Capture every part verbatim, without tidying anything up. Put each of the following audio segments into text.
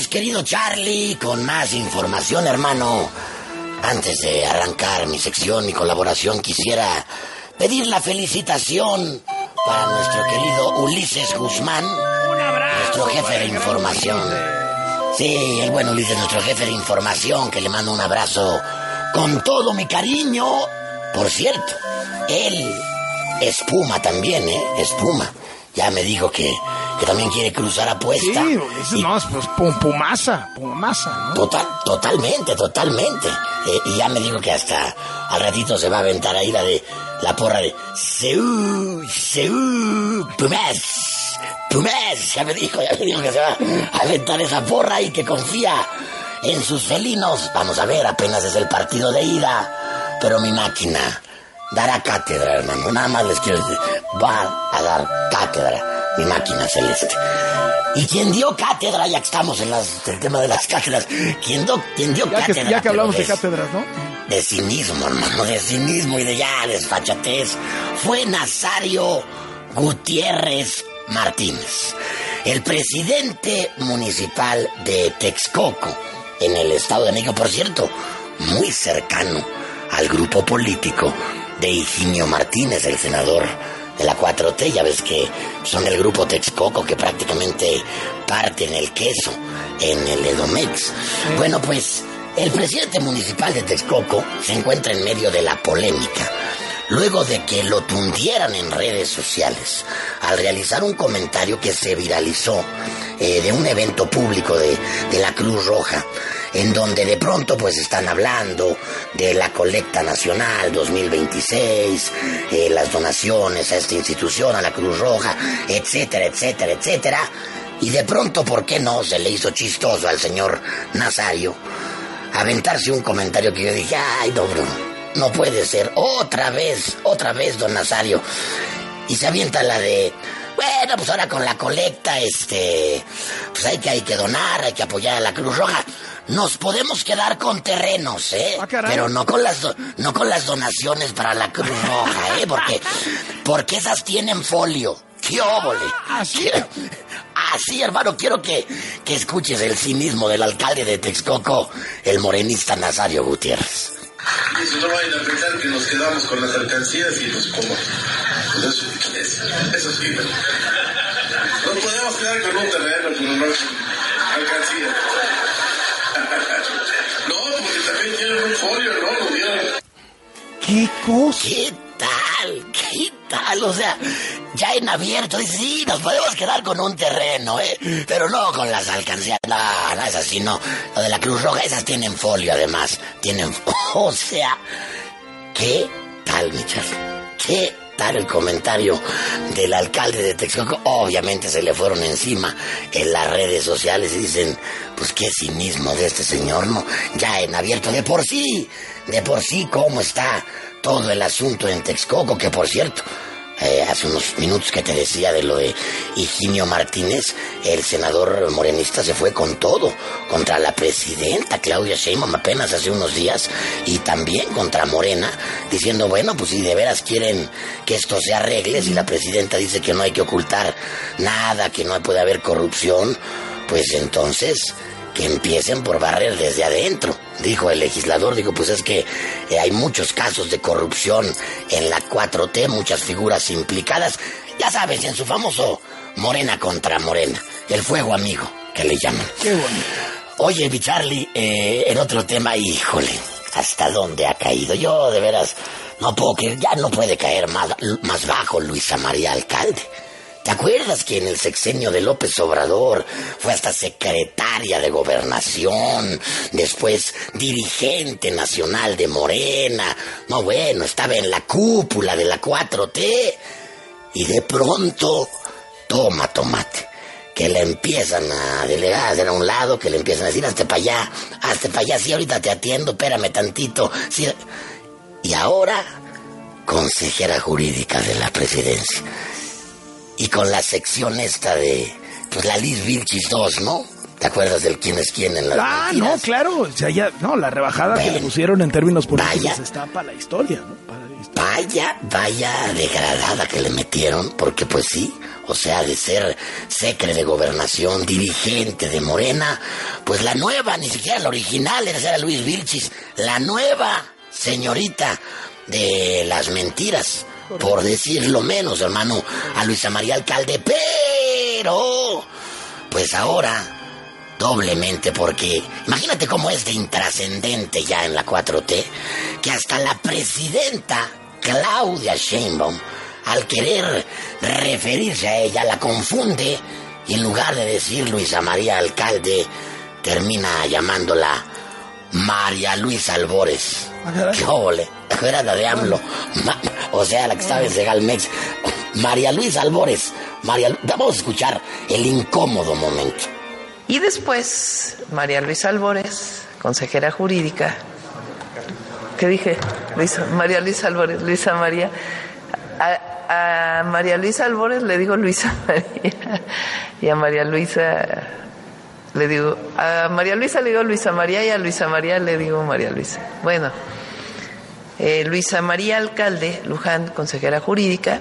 pues, querido Charlie, con más información, hermano. Antes de arrancar mi sección, mi colaboración, quisiera pedir la felicitación para nuestro querido Ulises Guzmán, Un abrazo, nuestro jefe de información. Sí, el buen Ulises, nuestro jefe de información, que le mando un abrazo con todo mi cariño. Por cierto, él es Puma también, ¿eh? Es Puma. Ya me dijo que, que también quiere cruzar apuesta. Sí, Ulises, y... no, pues pum, Pumasa, Pumasa, ¿no? Total, totalmente, totalmente. Eh, y ya me dijo que hasta al ratito se va a aventar ahí la de la porra de Seú, Seú, Pumas, Pumas. Ya me dijo, ya me dijo que se va a aventar esa porra y que confía en sus felinos. Vamos a ver, apenas es el partido de ida, pero mi máquina dará cátedra, hermano. Nada más les quiero decir, va a dar cátedra mi máquina celeste. Y quien dio cátedra, ya que estamos en las, el tema de las cátedras, quien, do, quien dio ya cátedra... Que, ya que hablamos de, de cátedras, ¿no? De cinismo, hermano, de cinismo y de ya desfachatez, fue Nazario Gutiérrez Martínez, el presidente municipal de Texcoco, en el Estado de México, por cierto, muy cercano al grupo político de Higinio Martínez, el senador de la cuatro T. Ya ves que son del grupo Texcoco, que prácticamente parten el queso en el Edomex. Sí. Bueno, pues el presidente municipal de Texcoco se encuentra en medio de la polémica, luego de que lo tundieran en redes sociales al realizar un comentario que se viralizó eh, de un evento público de, de la Cruz Roja, en donde de pronto pues están hablando de la colecta nacional dos mil veintiséis, eh, las donaciones a esta institución, a la Cruz Roja, etcétera, etcétera, etcétera. Y de pronto, ¿por qué no? Se le hizo chistoso al señor Nazario aventarse un comentario que yo dije, ay, no, bro, no puede ser, otra vez, otra vez, don Nazario. Y se avienta la de, bueno, pues ahora con la colecta, este, pues hay que, hay que donar, hay que apoyar a la Cruz Roja. Nos podemos quedar con terrenos, ¿eh? Ah, pero no con las do- no con las donaciones para la Cruz Roja, ¿eh? Porque, porque esas tienen folio. ¡Qué óvole! Así, así, hermano, quiero que, que escuches el cinismo del alcalde de Texcoco, el morenista Nazario Gutiérrez. Y eso no vayan a pensar que nos quedamos con las alcancías y los como. Pues eso, eso, eso sí, ¿no? Nos podemos quedar con un terreno, pero no alcancías. No, porque también tienen un folio, ¿no? Lo dieron. ¿Qué cosa? ¿Qué tal? ¿Qué tal? O sea, ya en abierto, dice, sí, nos podemos quedar con un terreno, ¿eh? Pero no con las alcancías. No, no es así, no. Lo de la Cruz Roja, esas tienen folio, además. Tienen... O sea, ¿qué tal, mi Charlie? ¿Qué tal el comentario del alcalde de Texcoco? Obviamente se le fueron encima en las redes sociales y dicen, pues qué cinismo de este señor, ¿no? Ya en abierto, de por sí, de por sí, cómo está todo el asunto en Texcoco, que por cierto, eh, hace unos minutos que te decía de lo de Higinio Martínez, el senador morenista se fue con todo, contra la presidenta Claudia Sheinbaum apenas hace unos días, y también contra Morena, diciendo, bueno, pues si de veras quieren que esto se arregle, si la presidenta dice que no hay que ocultar nada, que no puede haber corrupción, pues entonces que empiecen por barrer desde adentro, dijo el legislador. Dijo, pues es que eh, hay muchos casos de corrupción en la cuatro T, muchas figuras implicadas, ya sabes, en su famoso Morena contra Morena, el fuego amigo, que le llaman. Qué bueno. Oye, mi Charlie, eh, en otro tema, híjole, ¿hasta dónde ha caído? Yo, de veras, no puedo creer, ya no puede caer más, más bajo Luisa María Alcalde. ¿Te acuerdas que en el sexenio de López Obrador fue hasta secretaria de Gobernación, después dirigente nacional de Morena? No, bueno, estaba en la cúpula de la cuatro T y de pronto, toma tomate, que le empiezan a delegar, a hacer a un lado, que le empiezan a decir, hazte para allá, hazte para allá, sí, ahorita te atiendo, espérame tantito. Sí. Y ahora, consejera jurídica de la presidencia. Y con la sección esta de, pues la Liz Vilchis dos, ¿no? ¿Te acuerdas del quién es quién en las Ah, mentiras? no, claro. O sea, ya, no, la rebajada Bueno, que le pusieron en términos políticos vaya. está para la historia, ¿no? Para la historia. Vaya, vaya degradada que le metieron, porque pues sí, o sea, de ser secre de gobernación, dirigente de Morena, pues la nueva, ni siquiera la original, esa era Luis Vilchis, la nueva señorita de las mentiras, por decirlo menos, hermano, a Luisa María Alcalde, pero pues ahora doblemente, porque imagínate cómo es de intrascendente ya en la cuatro T, que hasta la presidenta Claudia Sheinbaum, al querer referirse a ella, la confunde y en lugar de decir Luisa María Alcalde, termina llamándola María Luisa Albores. ¡Qué ole! Era la de AMLO. Ma- o sea, la que estaba en Segalmex. María Luisa Albores. María Lu- Vamos a escuchar el incómodo momento. Y después, María Luisa Albores, consejera jurídica. ¿Qué dije? Luisa, María Luisa Albores, Luisa María. A, a María Luisa Albores le digo Luisa María. Y a María Luisa le digo... A María Luisa le digo Luisa María y a Luisa María le digo María Luisa. Bueno, eh, Luisa María Alcalde Luján, consejera jurídica.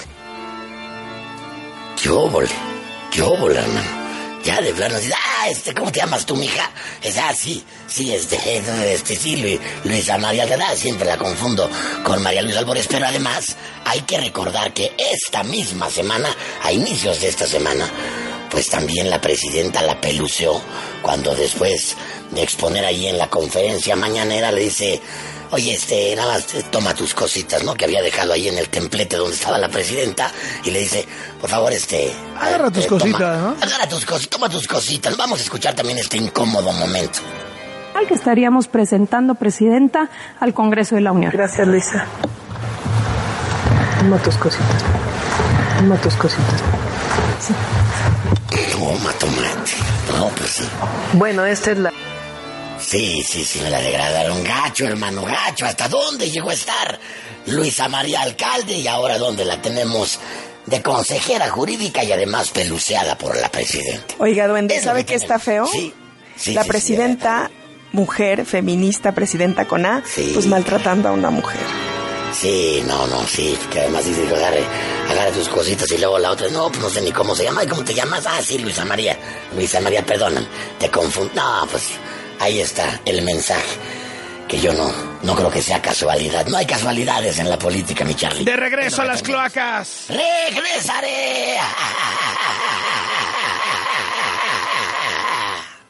¡Qué óvole! ¡Qué óvole, hermano! Ya de plano, dice, ah, este, ¿cómo te llamas tú, mija? Es ah, sí, sí, este, este, sí, Luis, Luisa María Alcalde, siempre la confundo con María Luisa Albores, pero además hay que recordar que esta misma semana, a inicios de esta semana, pues también la presidenta la peluceó cuando después de exponer ahí en la conferencia mañanera le dice, oye, este, nada más toma tus cositas, ¿no? Que había dejado ahí en el templete donde estaba la presidenta y le dice, por favor, este... Agarra tus eh, cositas, toma, ¿no? Agarra tus cositas, toma tus cositas. Vamos a escuchar también este incómodo momento. Al que estaríamos presentando, Presidenta, al Congreso de la Unión. Gracias, Luisa. Toma tus cositas. Toma tus cositas. Sí. Toma, tomate. No, pues sí. Bueno, esta es la... Sí, sí, sí, me la degradaron gacho, hermano, gacho. ¿Hasta dónde llegó a estar Luisa María Alcalde? Y ahora dónde la tenemos de consejera jurídica y además peluceada por la presidenta. Oiga, duende, Es lo ¿sabe que qué está tenemos. feo? Sí, sí, La sí, presidenta, mujer, feminista, presidenta con A, Sí. pues maltratando a una mujer. Sí, no, no, sí, que además dice, agarre, agarre tus cositas y luego la otra, no, pues no sé ni cómo se llama. ¿Y cómo te llamas? Ah, sí, Luisa María. Luisa María, perdóname, te confundo. No, pues ahí está el mensaje, que yo no, no creo que sea casualidad. No hay casualidades en la política, mi Charlie. De regreso Es lo a que las tenemos. cloacas. ¡Regresaré!